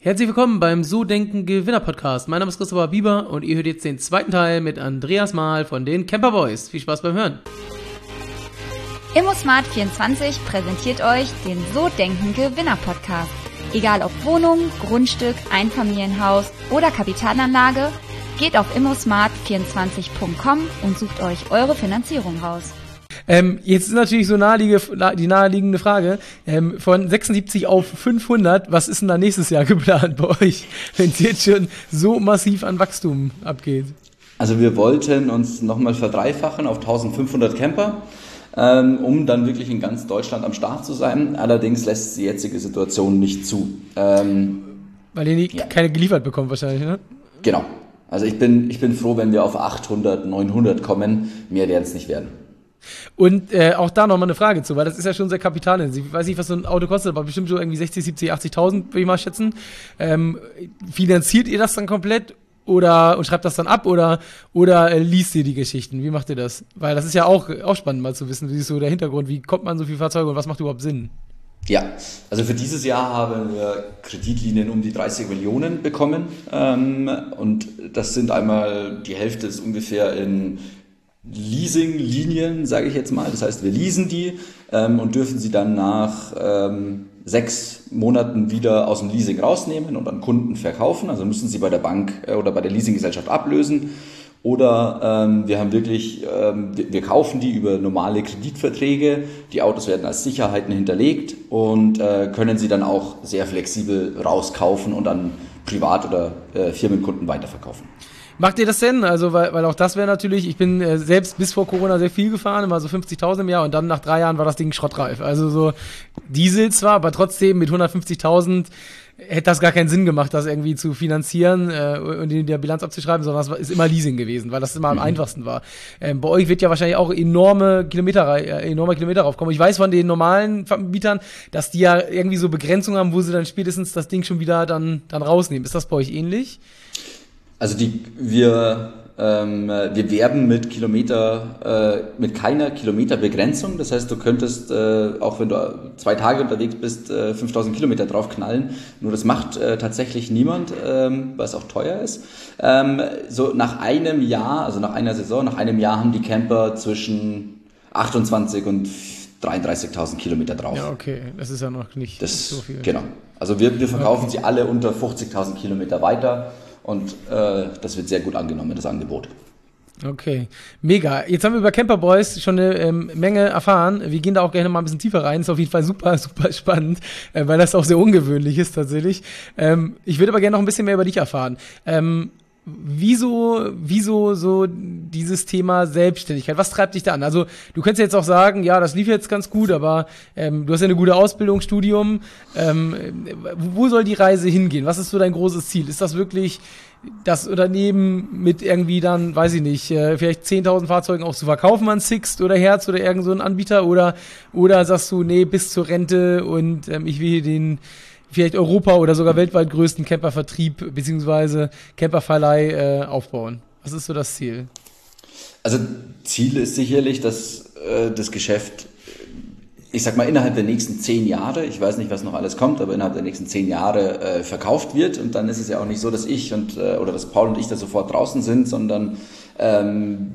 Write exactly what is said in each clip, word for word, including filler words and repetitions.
Herzlich willkommen beim So Denken Gewinner Podcast. Mein Name ist Christopher Bieber und ihr hört jetzt den zweiten Teil mit Andreas Mahl von den Camper Boys. Viel Spaß beim Hören. ImmoSmart vierundzwanzig präsentiert euch den So Denken Gewinner Podcast. Egal ob Wohnung, Grundstück, Einfamilienhaus oder Kapitalanlage, geht auf immosmart vierundzwanzig punkt com und sucht euch eure Finanzierung raus. Ähm, jetzt ist natürlich so naheliegende, die naheliegende Frage, ähm, von sechsundsiebzig auf fünfhundert, was ist denn da nächstes Jahr geplant bei euch, wenn es jetzt schon so massiv an Wachstum abgeht? Also wir wollten uns nochmal verdreifachen auf eintausendfünfhundert Camper, ähm, um dann wirklich in ganz Deutschland am Start zu sein. Allerdings lässt die jetzige Situation nicht zu. Ähm, Weil ihr nie, ja. keine geliefert bekommt wahrscheinlich, ne? Genau. Also ich bin, ich bin froh, wenn wir auf achthundert, neunhundert kommen. Mehr werden es nicht werden. Und äh, auch da nochmal eine Frage zu, weil das ist ja schon sehr kapitalintensiv. Ich weiß nicht, was so ein Auto kostet, aber bestimmt so irgendwie sechzig, siebzig, achtzigtausend, würde ich mal schätzen. Ähm, finanziert ihr das dann komplett oder und schreibt das dann ab oder oder äh, liest ihr die Geschichten? Wie macht ihr das? Weil das ist ja auch, auch spannend mal zu wissen, wie ist so der Hintergrund, wie kommt man so viele Fahrzeuge und was macht überhaupt Sinn? Ja, also für dieses Jahr haben wir Kreditlinien um die dreißig Millionen bekommen ähm, und das sind einmal, die Hälfte ist ungefähr in Leasing-Linien, sage ich jetzt mal. Das heißt, wir leasen die ähm, und dürfen sie dann nach ähm, sechs Monaten wieder aus dem Leasing rausnehmen und an Kunden verkaufen. Also müssen sie bei der Bank äh, oder bei der Leasinggesellschaft ablösen. Oder ähm, wir haben wirklich, ähm, wir, wir kaufen die über normale Kreditverträge. Die Autos werden als Sicherheiten hinterlegt und äh, können sie dann auch sehr flexibel rauskaufen und an Privat- oder äh, Firmenkunden weiterverkaufen. Macht ihr das denn? Also, weil, weil auch das wäre natürlich, ich bin äh, selbst bis vor Corona sehr viel gefahren, immer so fünfzigtausend im Jahr und dann nach drei Jahren war das Ding schrottreif. Also so Diesel zwar, aber trotzdem mit hundertfünfzigtausend hätte das gar keinen Sinn gemacht, das irgendwie zu finanzieren äh, und in der Bilanz abzuschreiben, sondern das ist immer Leasing gewesen, weil das immer am mhm. einfachsten war. Ähm, bei euch wird ja wahrscheinlich auch enorme Kilometer, äh, enorme Kilometer raufkommen. Ich weiß von den normalen Vermietern, dass die ja irgendwie so Begrenzungen haben, wo sie dann spätestens das Ding schon wieder dann, dann rausnehmen. Ist das bei euch ähnlich? Also die, wir, ähm, wir werben mit Kilometer, äh, mit keiner Kilometerbegrenzung. Das heißt, du könntest, äh, auch wenn du zwei Tage unterwegs bist, äh, fünftausend Kilometer draufknallen. Nur das macht äh, tatsächlich niemand, ähm, weil es auch teuer ist. Ähm, so nach einem Jahr, also nach einer Saison, nach einem Jahr haben die Camper zwischen achtundzwanzig und dreiunddreißigtausend Kilometer drauf. Ja, okay, das ist ja noch nicht, das, nicht so viel. Genau. Also wir, wir verkaufen okay. sie alle unter fünfzigtausend Kilometer weiter. Und äh, das wird sehr gut angenommen, das Angebot. Okay, mega. Jetzt haben wir über Camper Boys schon eine ähm, Menge erfahren. Wir gehen da auch gerne mal ein bisschen tiefer rein. Ist auf jeden Fall super, super spannend, äh, weil das auch sehr ungewöhnlich ist tatsächlich. Ähm, ich würde aber gerne noch ein bisschen mehr über dich erfahren. Ähm, Wieso, wieso so dieses Thema Selbstständigkeit? Was treibt dich da an? Also du könntest jetzt auch sagen, ja, das lief jetzt ganz gut, aber ähm, du hast ja eine gute Ausbildung, Studium. Ähm, wo soll die Reise hingehen? Was ist so dein großes Ziel? Ist das wirklich das Unternehmen mit irgendwie dann, weiß ich nicht, äh, vielleicht zehntausend Fahrzeugen auch zu verkaufen an Sixt oder Hertz oder irgend so ein Anbieter? Oder, oder sagst du, nee, bis zur Rente und ähm, ich will hier den vielleicht Europa oder sogar weltweit größten Campervertrieb bzw. Camperverleih äh, aufbauen? Was ist so das Ziel? Also Ziel ist sicherlich, dass äh, das Geschäft, ich sag mal, innerhalb der nächsten zehn Jahre, ich weiß nicht, was noch alles kommt, aber innerhalb der nächsten zehn Jahre äh, verkauft wird. Und dann ist es ja auch nicht so, dass ich und äh, oder dass Paul und ich da sofort draußen sind, sondern ähm,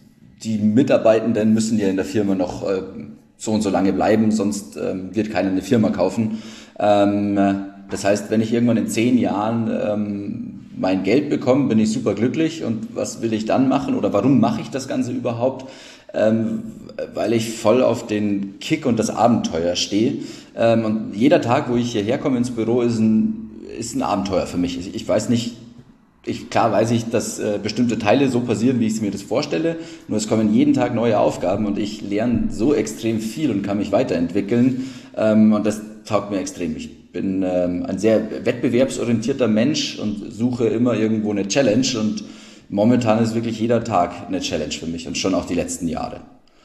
die Mitarbeitenden müssen ja in der Firma noch äh, so und so lange bleiben, sonst ähm, wird keiner eine Firma kaufen. Ähm, das heißt, wenn ich irgendwann in zehn Jahren ähm, mein Geld bekomme, bin ich super glücklich. Und was will ich dann machen oder warum mache ich das Ganze überhaupt? Ähm, weil ich voll auf den Kick und das Abenteuer stehe. Ähm, und jeder Tag, wo ich hierher komme ins Büro, ist ein, ist ein Abenteuer für mich. Ich, ich weiß nicht, ich, klar weiß ich, dass äh, bestimmte Teile so passieren, wie ich mir das vorstelle. Nur es kommen jeden Tag neue Aufgaben und ich lerne so extrem viel und kann mich weiterentwickeln. Ähm, und das taugt mir extrem. Ich bin ähm, ein sehr wettbewerbsorientierter Mensch und suche immer irgendwo eine Challenge. Und momentan ist wirklich jeder Tag eine Challenge für mich und schon auch die letzten Jahre.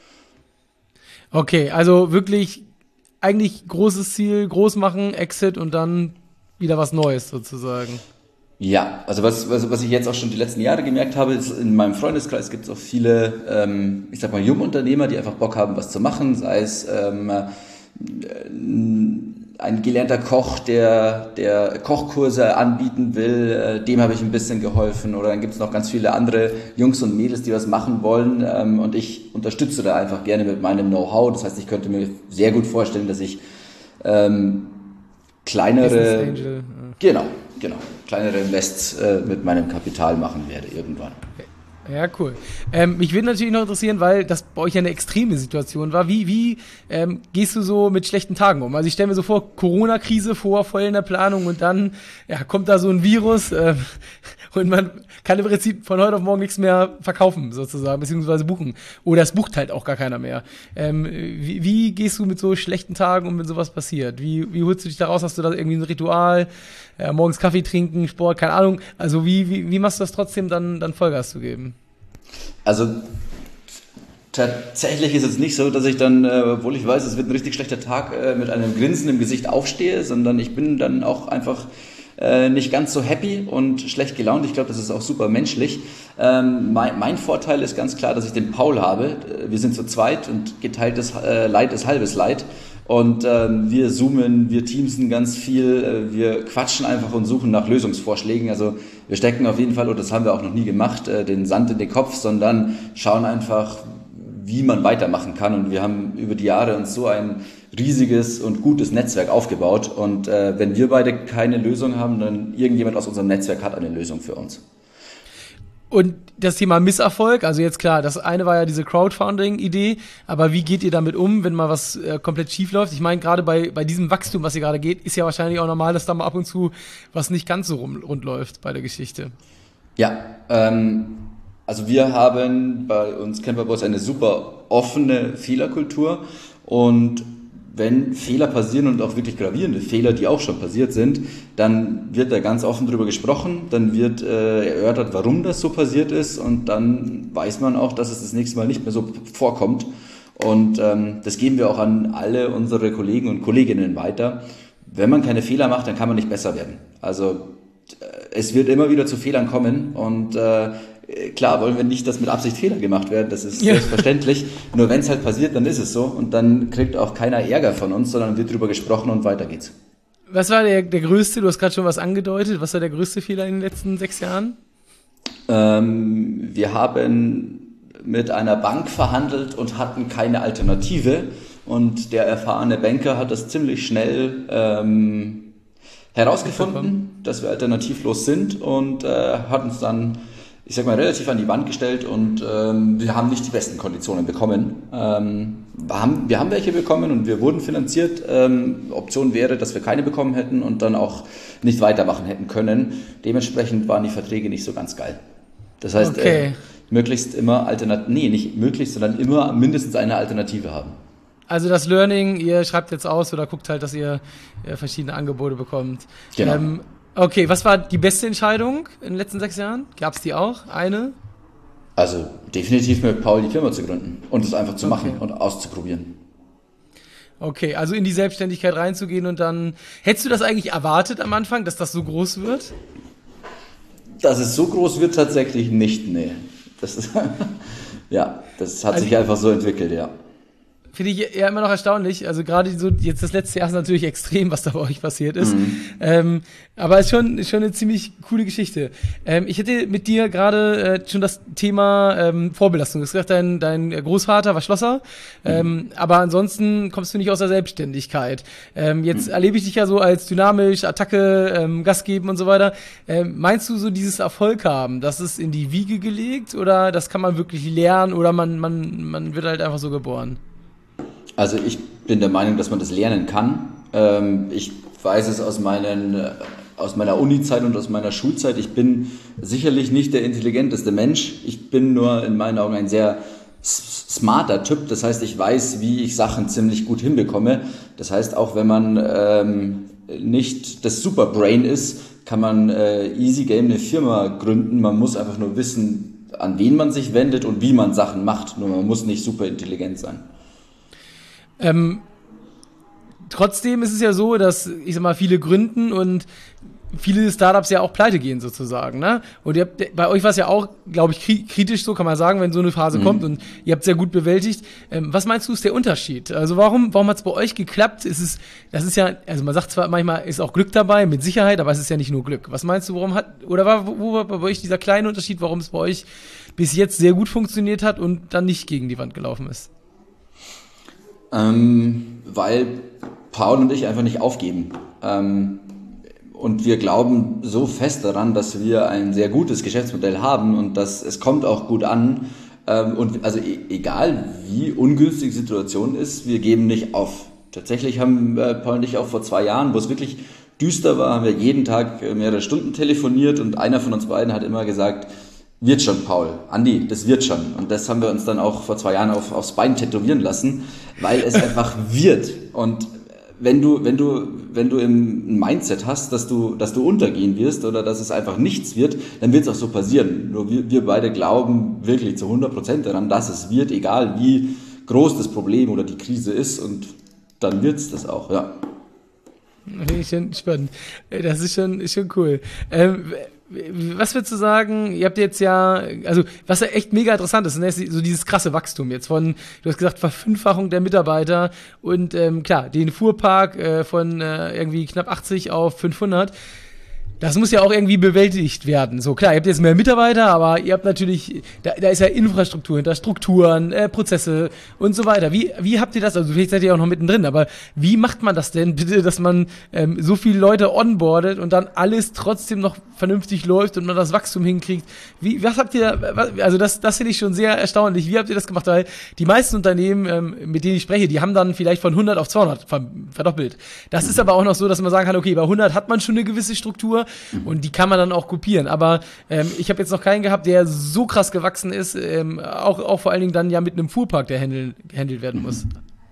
Okay, also wirklich eigentlich großes Ziel, groß machen, Exit und dann wieder was Neues sozusagen. Ja, also was, was, was ich jetzt auch schon die letzten Jahre gemerkt habe, ist, in meinem Freundeskreis gibt es auch viele, ähm, ich sag mal, Jungunternehmer, die einfach Bock haben, was zu machen, sei es ähm, ein gelernter Koch, der, der Kochkurse anbieten will, äh, dem habe ich ein bisschen geholfen. Oder dann gibt es noch ganz viele andere Jungs und Mädels, die was machen wollen. Ähm, und ich unterstütze da einfach gerne mit meinem Know-how. Das heißt, ich könnte mir sehr gut vorstellen, dass ich ähm, kleinere, Angel, ja. genau, genau, kleinere Invests äh, mit meinem Kapital machen werde irgendwann. Ja, cool. Ähm, mich würde natürlich noch interessieren, weil das bei euch ja eine extreme Situation war. Wie, wie ähm, gehst du so mit schlechten Tagen um? Also ich stelle mir so vor, Corona-Krise vor, voll in der Planung und dann ja, kommt da so ein Virus ähm, und man kann im Prinzip von heute auf morgen nichts mehr verkaufen, sozusagen, beziehungsweise buchen. Oder es bucht halt auch gar keiner mehr. Ähm, wie, wie gehst du mit so schlechten Tagen um, wenn sowas passiert? Wie, wie holst du dich da raus? Hast du da irgendwie ein Ritual? Ja, morgens Kaffee trinken, Sport, keine Ahnung. Also wie, wie, wie machst du das trotzdem, dann, dann Vollgas zu geben? Also tatsächlich ist es nicht so, dass ich dann, äh, obwohl ich weiß, es wird ein richtig schlechter Tag, äh, mit einem Grinsen im Gesicht aufstehe, sondern ich bin dann auch einfach äh, nicht ganz so happy und schlecht gelaunt. Ich glaube, das ist auch super menschlich. Ähm, mein, mein Vorteil ist ganz klar, dass ich den Paul habe. Wir sind zu zweit und geteiltes äh, Leid ist halbes Leid. Und ähm, wir zoomen, wir teamsen ganz viel, äh, wir quatschen einfach und suchen nach Lösungsvorschlägen. Also wir stecken auf jeden Fall, und das haben wir auch noch nie gemacht, äh, den Sand in den Kopf, sondern schauen einfach, wie man weitermachen kann. Und wir haben über die Jahre uns so ein riesiges und gutes Netzwerk aufgebaut. Und äh, wenn wir beide keine Lösung haben, dann irgendjemand aus unserem Netzwerk hat eine Lösung für uns. Und das Thema Misserfolg, also jetzt klar, das eine war ja diese Crowdfunding-Idee, aber wie geht ihr damit um, wenn mal was äh, komplett schief läuft? Ich meine, gerade bei, bei diesem Wachstum, was ihr gerade geht, ist ja wahrscheinlich auch normal, dass da mal ab und zu was nicht ganz so rum, rund läuft bei der Geschichte. Ja, ähm, also wir haben bei uns Camperboys eine super offene Fehlerkultur, und wenn Fehler passieren und auch wirklich gravierende Fehler, die auch schon passiert sind, dann wird da ganz offen drüber gesprochen, dann wird äh, erörtert, warum das so passiert ist, und dann weiß man auch, dass es das nächste Mal nicht mehr so vorkommt. Und ähm, das geben wir auch an alle unsere Kollegen und Kolleginnen weiter. Wenn man keine Fehler macht, dann kann man nicht besser werden. Also äh, es wird immer wieder zu Fehlern kommen, und äh, klar wollen wir nicht, dass mit Absicht Fehler gemacht werden, das ist ja selbstverständlich. Nur wenn es halt passiert, dann ist es so, und dann kriegt auch keiner Ärger von uns, sondern wird drüber gesprochen und weiter geht's. Was war der, der größte, du hast gerade schon was angedeutet, was war der größte Fehler in den letzten sechs Jahren? Ähm, wir haben mit einer Bank verhandelt und hatten keine Alternative, und der erfahrene Banker hat das ziemlich schnell ähm, herausgefunden, dass wir alternativlos sind, und äh, hat uns dann, ich sag mal, relativ an die Wand gestellt, und ähm, wir haben nicht die besten Konditionen bekommen. Ähm, wir, haben, wir haben welche bekommen und wir wurden finanziert. Ähm, Option wäre, dass wir keine bekommen hätten und dann auch nicht weitermachen hätten können. Dementsprechend waren die Verträge nicht so ganz geil. Das heißt, okay. äh, möglichst immer Alternative, nee, nicht möglichst, sondern immer mindestens eine Alternative haben. Also das Learning, ihr schreibt jetzt aus oder guckt halt, dass ihr äh, verschiedene Angebote bekommt. Genau. Ähm, Okay, was war die beste Entscheidung in den letzten sechs Jahren? Gab es die auch? Eine? Also definitiv mit Paul die Firma zu gründen und es einfach zu Okay. machen und auszuprobieren. Okay, also in die Selbstständigkeit reinzugehen, und dann, hättest du das eigentlich erwartet am Anfang, dass das so groß wird? Dass es so groß wird, tatsächlich nicht, nee. Das ist, ja, das hat Also sich einfach so entwickelt, ja. Finde ich ja immer noch erstaunlich. Also gerade so, jetzt das letzte Jahr ist natürlich extrem, was da bei euch passiert ist. Mhm. Ähm, aber es ist schon, ist schon eine ziemlich coole Geschichte. Ähm, ich hätte mit dir gerade äh, schon das Thema ähm, Vorbelastung. Du hast gesagt, dein, dein Großvater war Schlosser. Mhm. Ähm, aber ansonsten kommst du nicht aus der Selbstständigkeit. Ähm, jetzt mhm. erlebe ich dich ja so als dynamisch, Attacke, ähm, Gas geben und so weiter. Ähm, meinst du so dieses Erfolg haben, das ist in die Wiege gelegt, oder das kann man wirklich lernen, oder man, man, man wird halt einfach so geboren? Also ich bin der Meinung, dass man das lernen kann. Ähm, ich weiß es aus, meinen, aus meiner Uni-Zeit und aus meiner Schulzeit. Ich bin sicherlich nicht der intelligenteste Mensch. Ich bin nur in meinen Augen ein sehr smarter Typ. Das heißt, ich weiß, wie ich Sachen ziemlich gut hinbekomme. Das heißt, auch wenn man ähm, nicht das Superbrain ist, kann man äh, easy game eine Firma gründen. Man muss einfach nur wissen, an wen man sich wendet und wie man Sachen macht. Nur man muss nicht super intelligent sein. Ähm, trotzdem ist es ja so, dass, ich sag mal, viele gründen, und viele Startups ja auch pleite gehen sozusagen, ne? Und ihr habt, bei euch war es ja auch, glaube ich, kri- kritisch, so kann man sagen, wenn so eine Phase mhm. kommt und ihr habt es sehr gut bewältigt. Ähm, was meinst du, ist der Unterschied? Also warum, warum hat es bei euch geklappt? Ist es, das ist ja, also man sagt zwar manchmal, ist auch Glück dabei, mit Sicherheit, aber es ist ja nicht nur Glück. Was meinst du, warum hat, oder war, wo war bei euch dieser kleine Unterschied, warum es bei euch bis jetzt sehr gut funktioniert hat und dann nicht gegen die Wand gelaufen ist? Ähm, weil Paul und ich einfach nicht aufgeben. Ähm, und wir glauben so fest daran, dass wir ein sehr gutes Geschäftsmodell haben und dass es kommt auch gut an. Ähm, und also e- egal wie ungünstig die Situation ist, wir geben nicht auf. Tatsächlich haben äh, Paul und ich auch vor zwei Jahren, wo es wirklich düster war, haben wir jeden Tag mehrere Stunden telefoniert und einer von uns beiden hat immer gesagt, wird schon, Paul. Andi, das wird schon. Und das haben wir uns dann auch vor zwei Jahren auf, aufs Bein tätowieren lassen, weil es einfach wird. Und wenn du, wenn du, wenn du im Mindset hast, dass du, dass du untergehen wirst oder dass es einfach nichts wird, dann wird es auch so passieren. Nur wir, wir beide glauben wirklich zu hundert Prozent daran, dass es wird, egal wie groß das Problem oder die Krise ist. Und dann wird es das auch, ja. Finde ich schon spannend. Das ist schon, ist schon cool. Ähm, Was würdest du sagen, ihr habt jetzt ja, also was ja echt mega interessant ist, ne, ist so dieses krasse Wachstum jetzt von, du hast gesagt, Verfünffachung der Mitarbeiter und ähm, klar, den Fuhrpark äh, von äh, irgendwie knapp achtzig auf fünfhundert. Das muss ja auch irgendwie bewältigt werden. So klar, ihr habt jetzt mehr Mitarbeiter, aber ihr habt natürlich, da, da ist ja Infrastruktur hinter, Strukturen, äh, Prozesse und so weiter. Wie, wie habt ihr das, also vielleicht seid ihr auch noch mittendrin, aber wie macht man das denn bitte, dass man ähm, so viele Leute onboardet und dann alles trotzdem noch vernünftig läuft und man das Wachstum hinkriegt? Wie, was habt ihr, was, also das, das finde ich schon sehr erstaunlich. Wie habt ihr das gemacht? Weil die meisten Unternehmen, ähm, mit denen ich spreche, die haben dann vielleicht von hundert auf zweihundert verdoppelt. Das ist aber auch noch so, dass man sagen kann, okay, bei hundert hat man schon eine gewisse Struktur, und die kann man dann auch kopieren. Aber ähm, ich habe jetzt noch keinen gehabt, der so krass gewachsen ist, ähm, auch, auch vor allen Dingen dann ja mit einem Fuhrpark, der handel, gehandelt werden muss.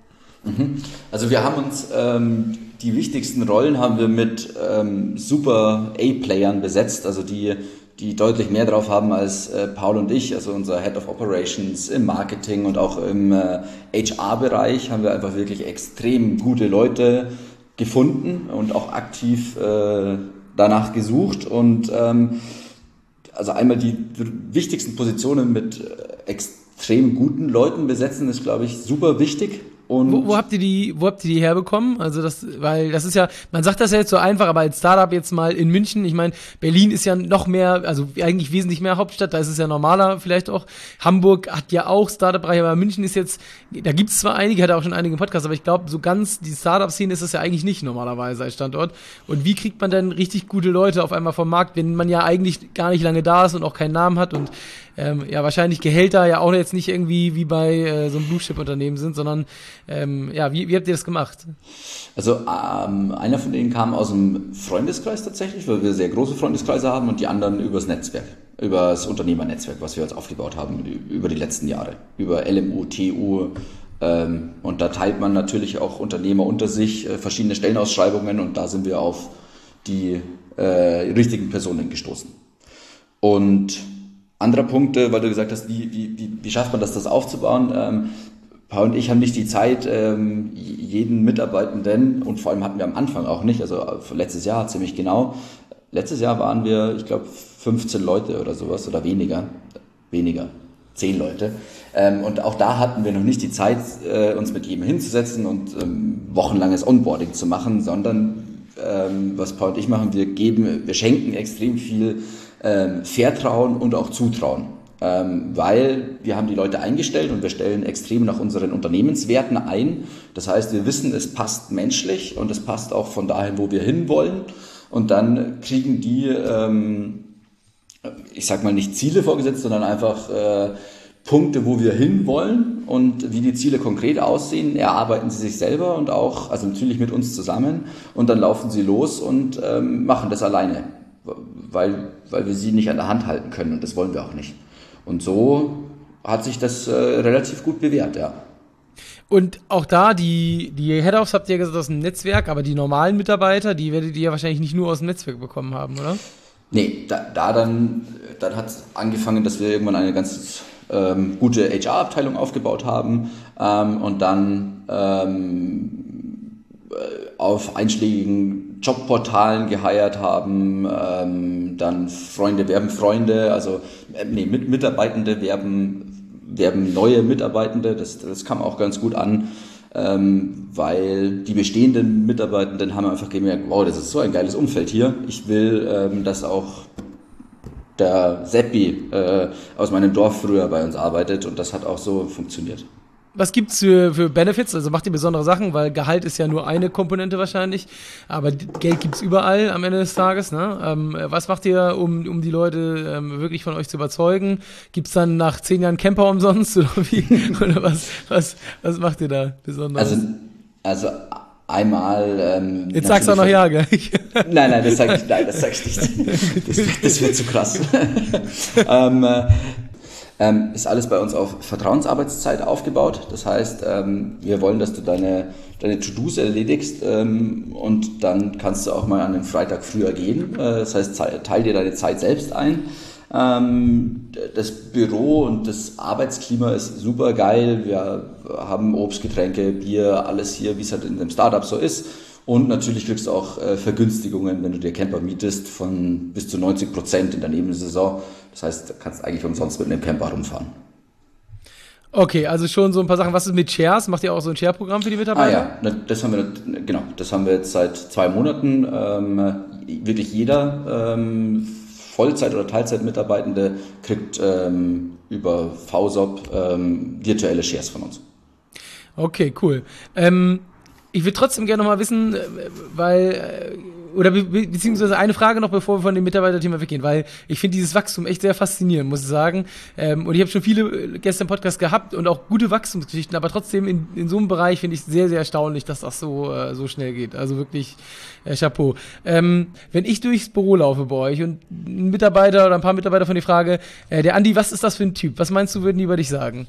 Also wir haben uns, ähm, die wichtigsten Rollen haben wir mit ähm, super A-Playern besetzt, also die, die deutlich mehr drauf haben als äh, Paul und ich, also unser Head of Operations im Marketing und auch im äh, H R-Bereich haben wir einfach wirklich extrem gute Leute gefunden und auch aktiv äh, danach gesucht und ähm, also einmal die wichtigsten Positionen mit äh, extrem guten Leuten besetzen, ist, glaube ich, super wichtig. Und wo, wo habt ihr die, wo habt ihr die herbekommen? Also das, weil das ist ja, man sagt das ja jetzt so einfach, aber als Startup jetzt mal in München, ich meine, Berlin ist ja noch mehr, also eigentlich wesentlich mehr Hauptstadt, da ist es ja normaler vielleicht auch. Hamburg hat ja auch Startup-Bereich, aber München ist jetzt, da gibt es zwar einige, hat auch schon einige Podcasts, aber ich glaube, so ganz die Startup-Szene ist es ja eigentlich nicht normalerweise als Standort. Und wie kriegt man denn richtig gute Leute auf einmal vom Markt, wenn man ja eigentlich gar nicht lange da ist und auch keinen Namen hat und ähm, ja wahrscheinlich Gehälter ja auch jetzt nicht irgendwie wie bei äh, so einem Blue-Chip-Unternehmen sind, sondern ähm, ja, wie, wie habt ihr das gemacht? Also ähm, einer von denen kam aus dem Freundeskreis tatsächlich, weil wir sehr große Freundeskreise haben und die anderen übers Netzwerk, über das Unternehmernetzwerk, was wir jetzt aufgebaut haben über die letzten Jahre, über L M U, T U ähm, und da teilt man natürlich auch Unternehmer unter sich, äh, verschiedene Stellenausschreibungen und da sind wir auf die äh, richtigen Personen gestoßen. Und anderer Punkt, weil du gesagt hast, wie, wie, wie, wie schafft man das, das aufzubauen? Ähm, Paul und ich haben nicht die Zeit, ähm, jeden Mitarbeitenden, und vor allem hatten wir am Anfang auch nicht, also letztes Jahr ziemlich genau, letztes Jahr waren wir, ich glaube, fünfzehn Leute oder sowas oder weniger, weniger, zehn Leute. Ähm, und auch da hatten wir noch nicht die Zeit, äh, uns mit jedem hinzusetzen und ähm, wochenlanges Onboarding zu machen, sondern ähm, was Paul und ich machen, wir geben, wir schenken extrem viel ähm, Vertrauen und auch Zutrauen. Ähm, weil wir haben die Leute eingestellt und wir stellen extrem nach unseren Unternehmenswerten ein. Das heißt, wir wissen, es passt menschlich und es passt auch von dahin, wo wir hinwollen. Und dann kriegen die, ähm, ich sag mal nicht Ziele vorgesetzt, sondern einfach äh, Punkte, wo wir hinwollen und wie die Ziele konkret aussehen, erarbeiten sie sich selber und auch, also natürlich mit uns zusammen und dann laufen sie los und ähm, machen das alleine, weil, weil wir sie nicht an der Hand halten können und das wollen wir auch nicht. Und so hat sich das äh, relativ gut bewährt, ja. Und auch da, die, die Head-Offs habt ihr gesagt aus dem Netzwerk, aber die normalen Mitarbeiter, die werdet ihr ja wahrscheinlich nicht nur aus dem Netzwerk bekommen haben, oder? Nee, da, da dann, dann hat es angefangen, dass wir irgendwann eine ganz ähm, gute H R-Abteilung aufgebaut haben ähm, und dann ähm, auf einschlägigen Jobportalen geheiert haben, ähm, dann Freunde werben Freunde, also äh, nee, mit, Mitarbeitende werben, werben neue Mitarbeitende, das, das kam auch ganz gut an, ähm, weil die bestehenden Mitarbeitenden haben einfach gemerkt, wow, das ist so ein geiles Umfeld hier, ich will, ähm, dass auch der Seppi äh, aus meinem Dorf früher bei uns arbeitet und das hat auch so funktioniert. Was gibt's für, für Benefits? Also macht ihr besondere Sachen, weil Gehalt ist ja nur eine Komponente wahrscheinlich, aber Geld gibt's überall am Ende des Tages. Ne? Ähm, was macht ihr, um, um die Leute ähm, wirklich von euch zu überzeugen? Gibt's dann nach zehn Jahren Camper umsonst oder wie? Oder was, was, was macht ihr da besonders? Also, also einmal... Ähm, Jetzt sagst du auch noch ja gleich. Nein, nein, das sag ich, nein, das sag ich nicht. Das, das wird zu krass. ähm, äh, ähm, ist alles bei uns auf Vertrauensarbeitszeit aufgebaut. Das heißt, ähm, wir wollen, dass du deine, deine To-Dos erledigst ähm, und dann kannst du auch mal an den Freitag früher gehen. Äh, das heißt, teil dir deine Zeit selbst ein. Ähm, das Büro und das Arbeitsklima ist super geil. Wir haben Obst, Getränke, Bier, alles hier, wie es halt in einem Startup so ist. Und natürlich kriegst du auch äh, Vergünstigungen, wenn du dir Camper mietest, von bis zu neunzig Prozent in der Nebensaison. Das heißt, du kannst eigentlich umsonst mit einem Camper rumfahren. Okay, also schon so ein paar Sachen. Was ist mit Shares? Macht ihr auch so ein Share-Programm für die Mitarbeiter? Ah ja, das haben wir, genau, das haben wir jetzt seit zwei Monaten. Ähm, wirklich jeder ähm, Vollzeit- oder Teilzeitmitarbeitende kriegt ähm, über V S O P ähm, virtuelle Shares von uns. Okay, cool. Ähm, ich würde trotzdem gerne noch mal wissen, weil, oder be- beziehungsweise eine Frage noch, bevor wir von dem Mitarbeiterthema weggehen, weil ich finde dieses Wachstum echt sehr faszinierend, muss ich sagen. Ähm, und ich habe schon viele Gäste im Podcast gehabt und auch gute Wachstumsgeschichten, aber trotzdem in, in so einem Bereich finde ich es sehr, sehr erstaunlich, dass das so, äh, so schnell geht. Also wirklich äh, Chapeau. Ähm, wenn ich durchs Büro laufe bei euch und ein Mitarbeiter oder ein paar Mitarbeiter von dir frage, äh, der Andi, was ist das für ein Typ? Was meinst du, würden die über dich sagen?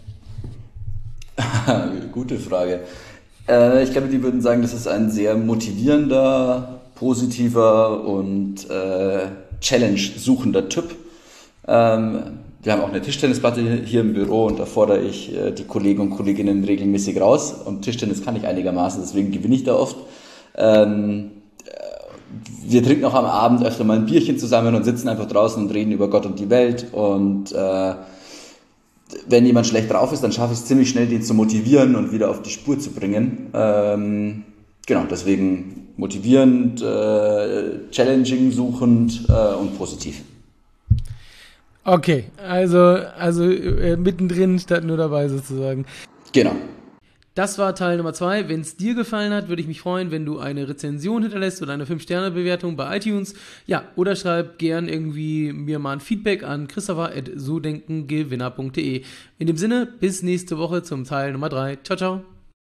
Gute Frage. Äh, ich glaube, die würden sagen, das ist ein sehr motivierender, positiver und äh, Challenge-suchender Typ. Ähm, wir haben auch eine Tischtennisplatte hier im Büro und da fordere ich äh, die Kollegen und Kolleginnen regelmäßig raus. Und Tischtennis kann ich einigermaßen, deswegen gewinne ich da oft. Ähm, wir trinken auch am Abend öfter mal ein Bierchen zusammen und sitzen einfach draußen und reden über Gott und die Welt. Und äh, wenn jemand schlecht drauf ist, dann schaffe ich es ziemlich schnell, den zu motivieren und wieder auf die Spur zu bringen. Ähm, genau, deswegen motivierend, äh, challenging, suchend äh, und positiv. Okay, also, also äh, mittendrin statt nur dabei sozusagen. Genau. Das war Teil Nummer zwei. Wenn es dir gefallen hat, würde ich mich freuen, wenn du eine Rezension hinterlässt oder eine fünf Sterne Bewertung bei iTunes. Ja, oder schreib gern irgendwie mir mal ein Feedback an christopher at so denken gewinner punkt de. In dem Sinne, bis nächste Woche zum Teil Nummer drei. Ciao, ciao.